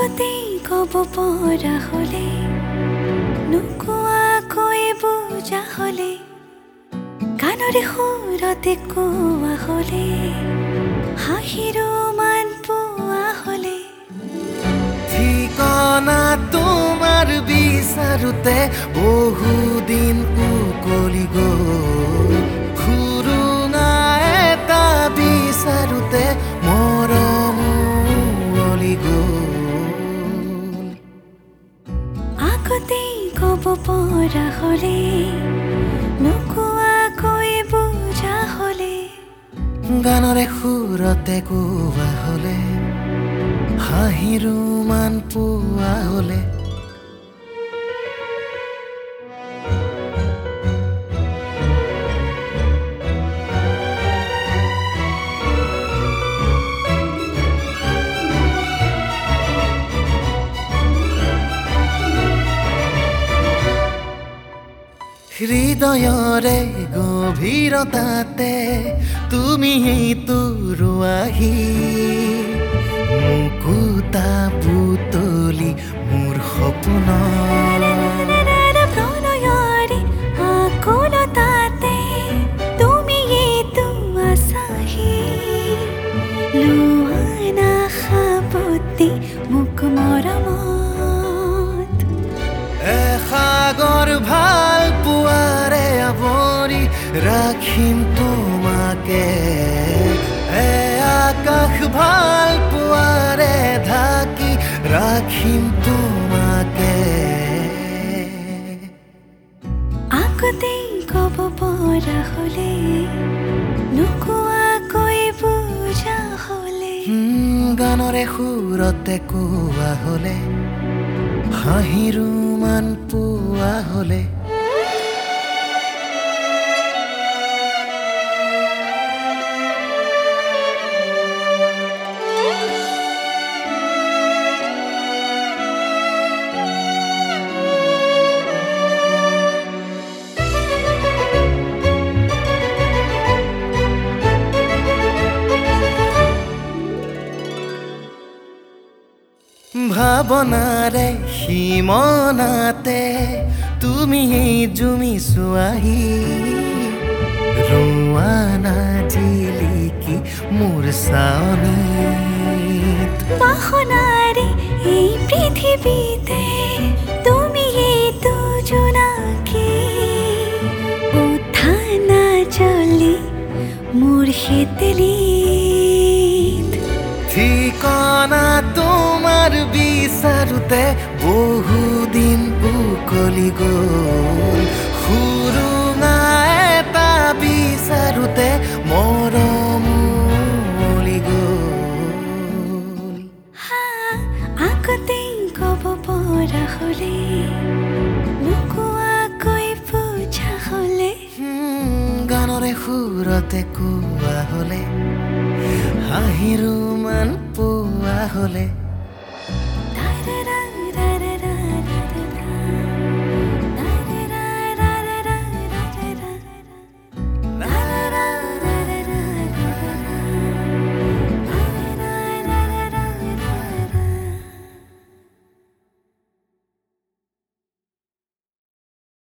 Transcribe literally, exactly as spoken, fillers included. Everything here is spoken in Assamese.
আগতেই কব পৰা হলে নোকোৱাকৈ বুজা হলে গানৰে সুৰতে কোৱা হলে হাঁহিৰো মান পোৱা হলে ঠিকনা তোমাৰ বিচাৰোতে বহুদিন উকলি গ'ল খুৰুঙা এটা বিচাৰোতে মৰম উৱলি গ'ল আগতেই কব পৰা হলে নোকোৱাকৈ বুজা হলে গানৰে সুৰতে কোৱা হলে হাঁহিৰো মান পোৱা হলে হৃদয়ৰে গভীৰতাতে তুমি তোৰুৱাহি মুকুতা পুতলি মোৰ সপোন প্ৰণয়ৰে আকুলতাতে তুমি এইটো আছাহি লোৱা নাখাপতি মোক মৰমত এসাগৰ ভাল পোৱাৰে আৱৰি ৰাখিম তোমাকে এ আকাশ ভাল পোৱাৰে ঢাকি ৰাখিম তোমাকে আগতেই কব পৰা হলে নোকোৱাকৈ বুজা হলে গানৰে সুৰতে কোৱা হলে হাঁহিৰো মান পোৱা হলে ভাৱনাৰে সীমনাতে তুমি জুমি চোৱাহি ৰোৱানা জিলিকি মোৰ চাৱনিত বাসনাৰে এই পৃথিৱীতে তুমি এইটো জোনাকী উঠা নাজলি মোৰ শীতলিত ঠিকনা তোমাৰ বিচাৰোতে বহুদিন উকলি গ'ল সুৰুঙা এটা বিচাৰোতে মৰম উৱলি গ'ল আগতেই কব পৰা হলে নোকোৱাকৈ বুজা হলে গানৰে সুৰতে কোৱা হলে হাঁহিৰো মান পোৱা হলে তাৰাৰা